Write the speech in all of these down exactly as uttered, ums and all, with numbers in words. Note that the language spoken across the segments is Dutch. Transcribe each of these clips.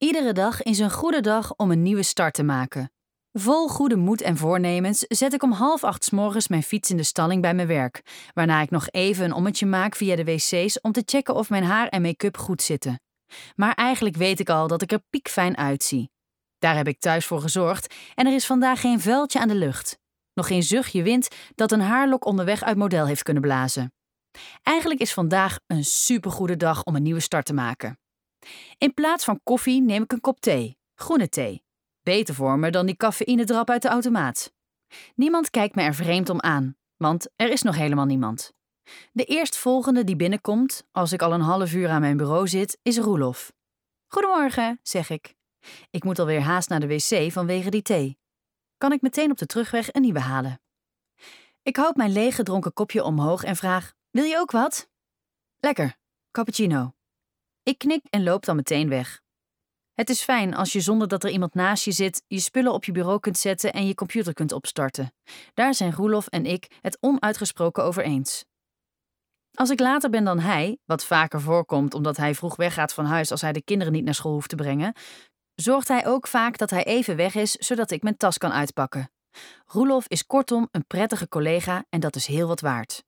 Iedere dag is een goede dag om een nieuwe start te maken. Vol goede moed en voornemens zet ik om half acht 's morgens mijn fiets in de stalling bij mijn werk, waarna ik nog even een ommetje maak via de wc's om te checken of mijn haar en make-up goed zitten. Maar eigenlijk weet ik al dat ik er piekfijn uitzie. Daar heb ik thuis voor gezorgd en er is vandaag geen vuiltje aan de lucht. Nog geen zuchtje wind dat een haarlok onderweg uit model heeft kunnen blazen. Eigenlijk is vandaag een supergoede dag om een nieuwe start te maken. In plaats van koffie neem ik een kop thee, groene thee. Beter voor me dan die cafeïnedrap uit de automaat. Niemand kijkt me er vreemd om aan, want er is nog helemaal niemand. De eerstvolgende die binnenkomt, als ik al een half uur aan mijn bureau zit, is Roelof. Goedemorgen, zeg ik. Ik moet alweer haast naar de wc vanwege die thee. Kan ik meteen op de terugweg een nieuwe halen? Ik houd mijn leeggedronken kopje omhoog en vraag, wil je ook wat? Lekker, cappuccino. Ik knik en loop dan meteen weg. Het is fijn als je zonder dat er iemand naast je zit, je spullen op je bureau kunt zetten en je computer kunt opstarten. Daar zijn Roelof en ik het onuitgesproken over eens. Als ik later ben dan hij, wat vaker voorkomt omdat hij vroeg weggaat van huis als hij de kinderen niet naar school hoeft te brengen, zorgt hij ook vaak dat hij even weg is, zodat ik mijn tas kan uitpakken. Roelof is kortom een prettige collega en dat is heel wat waard.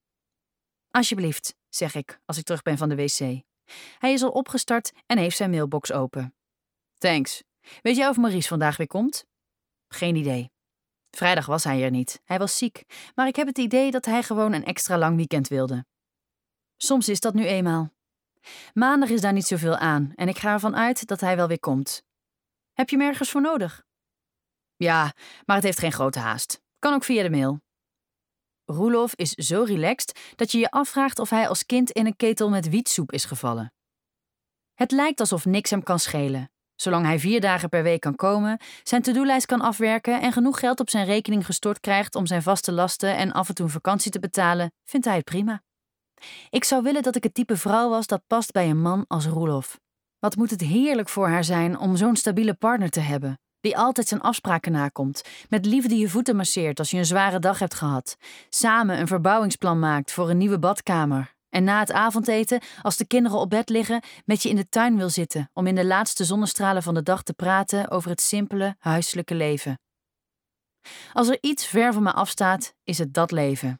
Alsjeblieft, zeg ik als ik terug ben van de wc. Hij is al opgestart en heeft zijn mailbox open. Thanks. Weet jij of Maurice vandaag weer komt? Geen idee. Vrijdag was hij er niet. Hij was ziek. Maar ik heb het idee dat hij gewoon een extra lang weekend wilde. Soms is dat nu eenmaal. Maandag is daar niet zoveel aan en ik ga ervan uit dat hij wel weer komt. Heb je me ergens voor nodig? Ja, maar het heeft geen grote haast. Kan ook via de mail. Roelof is zo relaxed dat je je afvraagt of hij als kind in een ketel met wietsoep is gevallen. Het lijkt alsof niks hem kan schelen. Zolang hij vier dagen per week kan komen, zijn to-do-lijst kan afwerken en genoeg geld op zijn rekening gestort krijgt om zijn vaste lasten en af en toe een vakantie te betalen, vindt hij het prima. Ik zou willen dat ik het type vrouw was dat past bij een man als Roelof. Wat moet het heerlijk voor haar zijn om zo'n stabiele partner te hebben, die altijd zijn afspraken nakomt, met liefde je voeten masseert als je een zware dag hebt gehad, samen een verbouwingsplan maakt voor een nieuwe badkamer en na het avondeten, als de kinderen op bed liggen, met je in de tuin wil zitten om in de laatste zonnestralen van de dag te praten over het simpele, huiselijke leven. Als er iets ver van me afstaat, is het dat leven.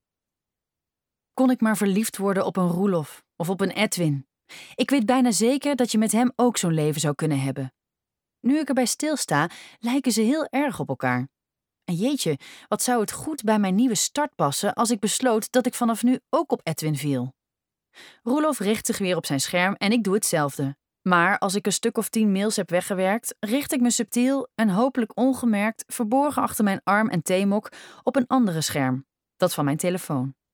Kon ik maar verliefd worden op een Roelof of op een Edwin. Ik weet bijna zeker dat je met hem ook zo'n leven zou kunnen hebben. Nu ik erbij stilsta, lijken ze heel erg op elkaar. En jeetje, wat zou het goed bij mijn nieuwe start passen als ik besloot dat ik vanaf nu ook op Edwin viel. Roelof richt zich weer op zijn scherm en ik doe hetzelfde. Maar als ik een stuk of tien mails heb weggewerkt, richt ik me subtiel en hopelijk ongemerkt verborgen achter mijn arm en theemok op een andere scherm, dat van mijn telefoon.